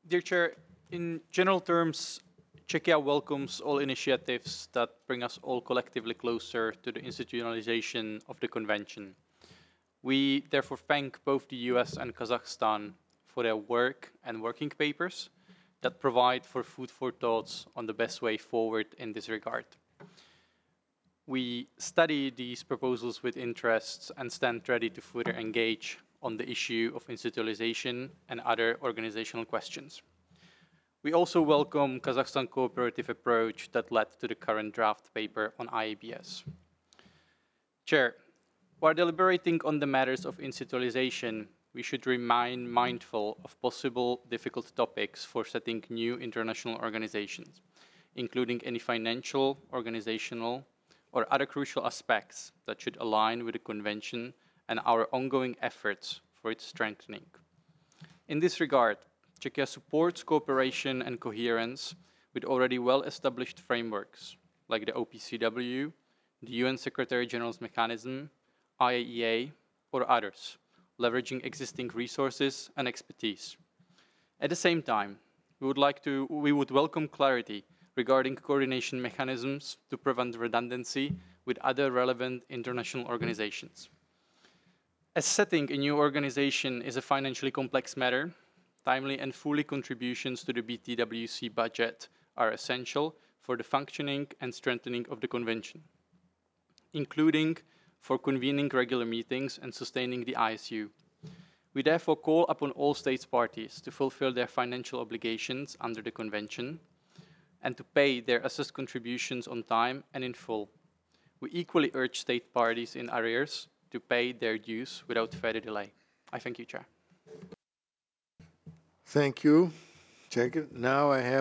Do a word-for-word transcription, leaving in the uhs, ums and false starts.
Dear Chair, in general terms, Czechia welcomes all initiatives that bring us all collectively closer to the institutionalization of the Convention. We therefore thank both the U S and Kazakhstan for their work and working papers that provide for food for thoughts on the best way forward in this regard. We study these proposals with interest and stand ready to further engage on the issue of institutionalization and other organizational questions. We also welcome Kazakhstan's cooperative approach that led to the current draft paper on I A B S. Chair, while deliberating on the matters of institutionalization, we should remain mindful of possible difficult topics for setting new international organizations, including any financial, organizational, or other crucial aspects that should align with the Convention and our ongoing efforts for its strengthening. In this regard, Czechia supports cooperation and coherence with already well-established frameworks, like the O P C W, the U N Secretary General's mechanism, I A E A, or others, leveraging existing resources and expertise. At the same time, we would, like to, we would welcome clarity regarding coordination mechanisms to prevent redundancy with other relevant international organizations. As setting a new organization is a financially complex matter, timely and fully contributions to the B T W C budget are essential for the functioning and strengthening of the Convention, including for convening regular meetings and sustaining the I S U. We therefore call upon all states parties to fulfill their financial obligations under the Convention and to pay their assessed contributions on time and in full. We equally urge state parties in arrears to pay their dues without further delay. I thank you, Chair. Thank you. Check it. Now I have